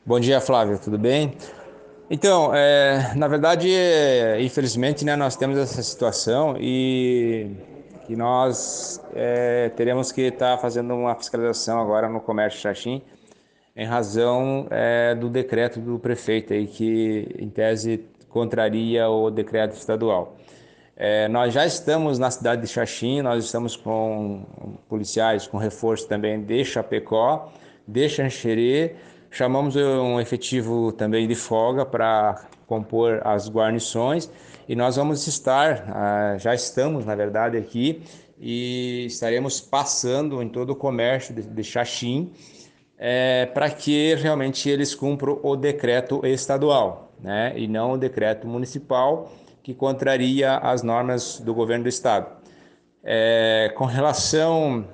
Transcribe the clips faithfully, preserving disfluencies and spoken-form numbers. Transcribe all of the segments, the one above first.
Bom dia, Flávio, tudo bem? Então, é, na verdade, é, infelizmente, né, nós temos essa situação e que nós é, teremos que estar fazendo uma fiscalização agora no comércio de Xaxim, em razão é, do decreto do prefeito aí, que em tese contraria o decreto estadual. É, nós já estamos na cidade de Xaxim, nós estamos com policiais, com reforço também de Chapecó, de Xanxerê, chamamos um efetivo também de folga para compor as guarnições e nós vamos estar, ah, já estamos na verdade aqui, e estaremos passando em todo o comércio de, de Xaxim, é, para que realmente eles cumpram o decreto estadual, né, e não o decreto municipal que contraria as normas do governo do estado. É, com relação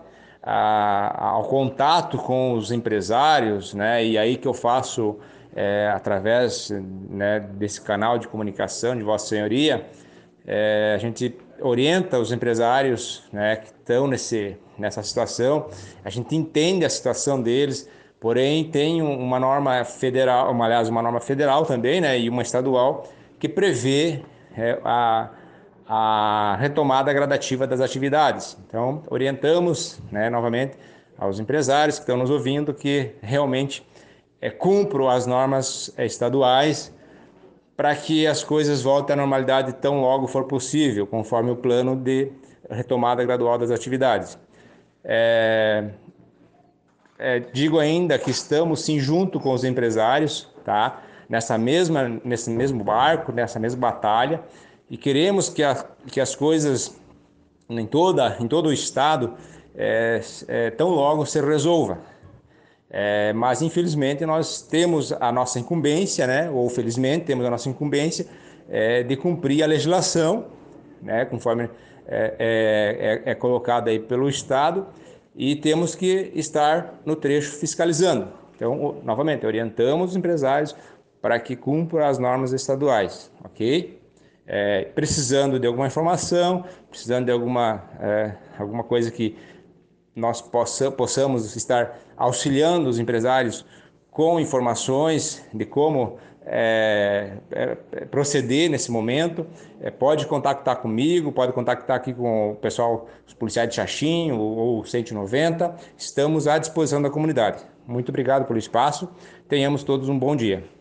a, ao contato com os empresários, né, e aí que eu faço é, através, né, desse canal de comunicação de Vossa Senhoria, é, a gente orienta os empresários, né, que estão nesse, nessa situação, a gente entende a situação deles, porém tem uma norma federal, uma, aliás, uma norma federal também, né, e uma estadual que prevê é, a, a retomada gradativa das atividades. Então, orientamos, né, novamente aos empresários que estão nos ouvindo que realmente é, cumpram as normas é, estaduais, para que as coisas voltem à normalidade tão logo for possível, conforme o plano de retomada gradual das atividades. É, é, digo ainda que estamos sim junto com os empresários, tá? Nessa mesma, nesse mesmo barco, nessa mesma batalha, e queremos que, a, que as coisas em, toda, em todo o estado é, é, tão logo se resolva. É, mas infelizmente nós temos a nossa incumbência, né? Ou felizmente temos a nossa incumbência é, de cumprir a legislação, né? Conforme é, é, é, é colocada aí pelo Estado, e temos que estar no trecho fiscalizando. Então, novamente, orientamos os empresários para que cumpram as normas estaduais, ok? É, precisando de alguma informação, precisando de alguma, é, alguma coisa que nós possa, possamos estar auxiliando os empresários com informações de como é, é, proceder nesse momento, é, pode contactar comigo, pode contactar aqui com o pessoal, os policiais de Xaxim ou, ou cento e noventa, estamos à disposição da comunidade. Muito obrigado pelo espaço, tenhamos todos um bom dia.